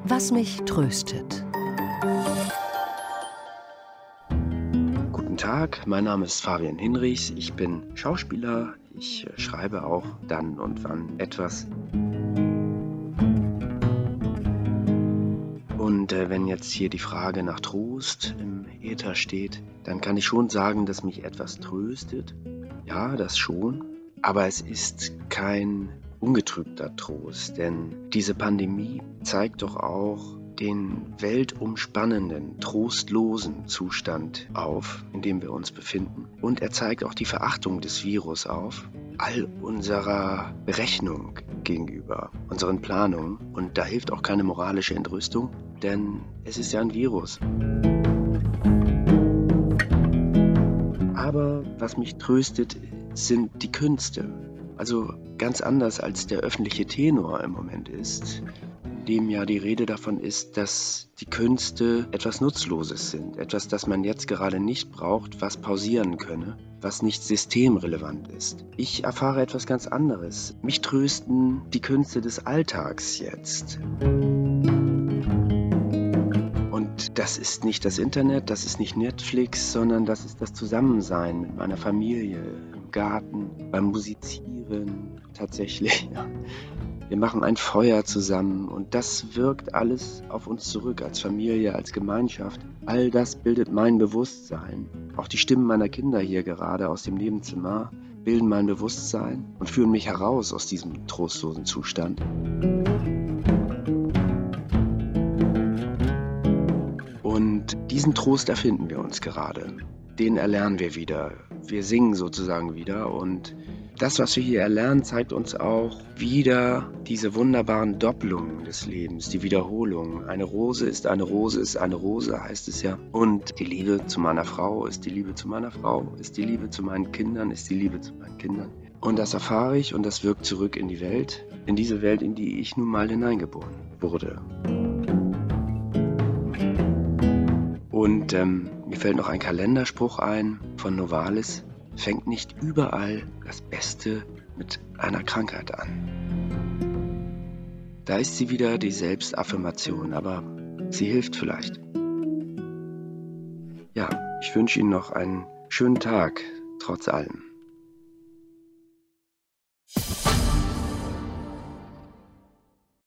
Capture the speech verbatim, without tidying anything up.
Was mich tröstet. Guten Tag, mein Name ist Fabian Hinrichs. Ich bin Schauspieler. Ich äh, schreibe auch dann und wann etwas. Und äh, wenn jetzt hier die Frage nach Trost im Äther steht, dann kann ich schon sagen, dass mich etwas tröstet. Ja, das schon. Aber es ist kein ungetrübter Trost, denn diese Pandemie zeigt doch auch den weltumspannenden, trostlosen Zustand auf, in dem wir uns befinden. Und er zeigt auch die Verachtung des Virus auf, all unserer Berechnung gegenüber, unseren Planungen. Und da hilft auch keine moralische Entrüstung, denn es ist ja ein Virus. Aber was mich tröstet, sind die Künste. Also ganz anders als der öffentliche Tenor im Moment ist, in dem ja die Rede davon ist, dass die Künste etwas Nutzloses sind, etwas, das man jetzt gerade nicht braucht, was pausieren könne, was nicht systemrelevant ist. Ich erfahre etwas ganz anderes. Mich trösten die Künste des Alltags jetzt. Und das ist nicht das Internet, das ist nicht Netflix, sondern das ist das Zusammensein mit meiner Familie, im Garten, beim Musizieren tatsächlich. Ja. Wir machen ein Feuer zusammen und das wirkt alles auf uns zurück, als Familie, als Gemeinschaft. All das bildet mein Bewusstsein. Auch die Stimmen meiner Kinder hier gerade aus dem Nebenzimmer bilden mein Bewusstsein und führen mich heraus aus diesem trostlosen Zustand. Und diesen Trost erfinden wir uns gerade. Den erlernen wir wieder. Wir singen sozusagen wieder. Und das, was wir hier erlernen, zeigt uns auch wieder diese wunderbaren Doppelungen des Lebens, die Wiederholung. Eine Rose ist eine Rose ist eine Rose, heißt es ja. Und die Liebe zu meiner Frau ist die Liebe zu meiner Frau, ist die Liebe zu meinen Kindern, ist die Liebe zu meinen Kindern. Und das erfahre ich und das wirkt zurück in die Welt, in diese Welt, in die ich nun mal hineingeboren wurde. Und ähm, mir fällt noch ein Kalenderspruch ein von Novalis: Fängt nicht überall das Beste mit einer Krankheit an. Da ist sie wieder, die Selbstaffirmation, aber sie hilft vielleicht. Ja, ich wünsche Ihnen noch einen schönen Tag, trotz allem.